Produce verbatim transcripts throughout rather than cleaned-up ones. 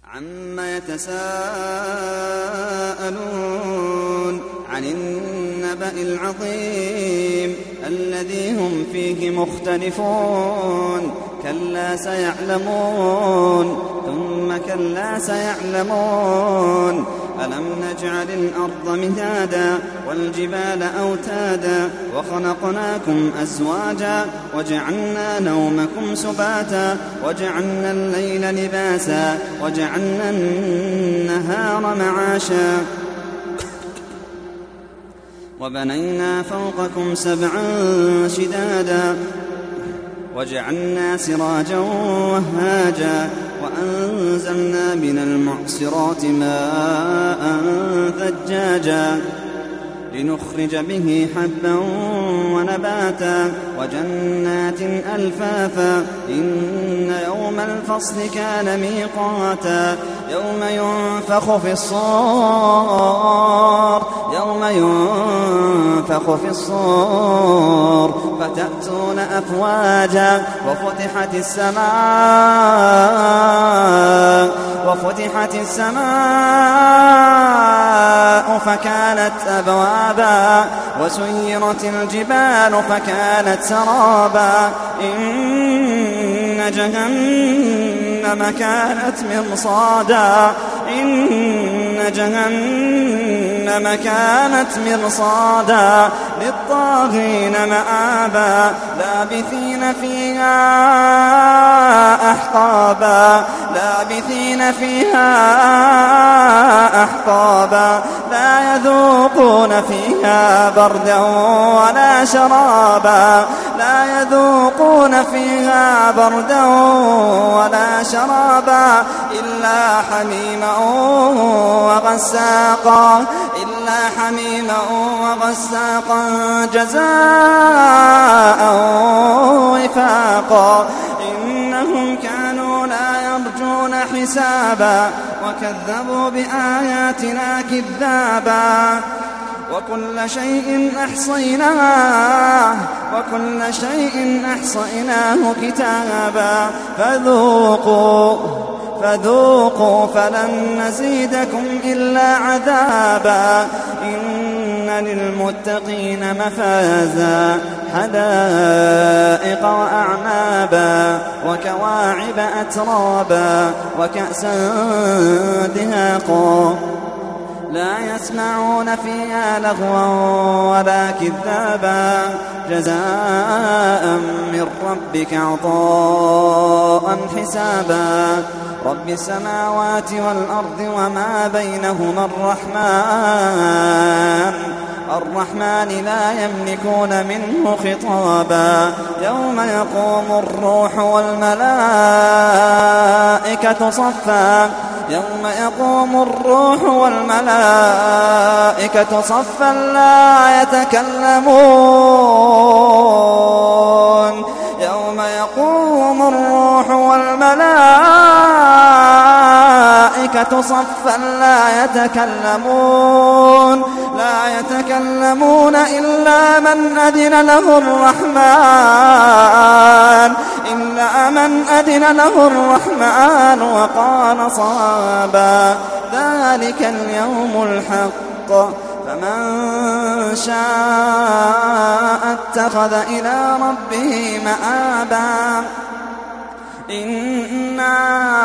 عما يتساءلون عن النبأ العظيم الذي هم فيه مختلفون كلا سيعلمون ثم كلا سيعلمون ألم نجعل الأرض مهادا والجبال أوتادا وخلقناكم أزواجا وجعلنا نومكم سباتا وجعلنا الليل لباسا وجعلنا النهار معاشا وبنينا فوقكم سبعا شدادا وجعلنا سراجا وهاجا وأنزلنا من المعصرات ماء ثجاجا لنخرج به حبا ونباتا وجنات ألفافا إن يوم الفصل كان ميقاتا يوم ينفخ في الصور يوم ينفخ في الصور فتأتون أفواجا وفتحت السماء وفتحت السماء فكانت أبوابا وسيرت الجبال فكانت سرابا إن جهنم كانت مرصادا إن جهنم كانت مرصادا للطاغين مآبا لابثين فيها أحقابا لابثين فيها أحقابا لا يذوقون فيها بردا ولا شرابا لا يذوقون فيها بردا ولا شرابا إلا حميما وغساقا إلا حميما وغساقا جزاء وفاقا إنهم كانوا لا يرجون حسابا وكذبوا بآياتنا كذابا وكل شيء أحصيناه وكل شيء أحصيناه كتابا فذوقوا فذوقوا فلن نزيدكم إلا عذابا إن للمتقين مفازا حدائق وأعنابا وكواعب أترابا وكأسا دهاقا لا يسمعون فيها لغوا ولا كذابا جزاء من ربك عطاء حسابا رب السماوات والأرض وما بينهما الرحمن الرحمن لا يملكون منه خطابا يوم يقوم الروح والملائكة صفا يوم يقوم الروح والملائكة صفا لا يتكلمون يوم يقوم الروح والملائكة صفا لا يتكلمون لا يتكلمون إلا من أذن له الرحمن إلا من أذن له الرحمن وقال صوابا ذلك اليوم الحق فمن شاء اتخذ إلى ربه مآبا إنا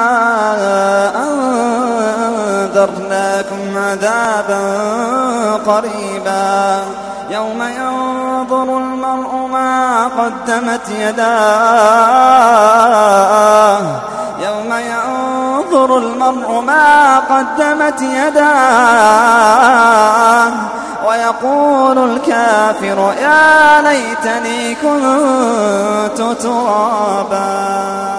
أنذرناكم عذابا قريبا يوم ينظر المرء ما قدمت يداه يوم ينظر المرء ما قدمت يداه ويقول الكافر يا ليتني كنت ترابا.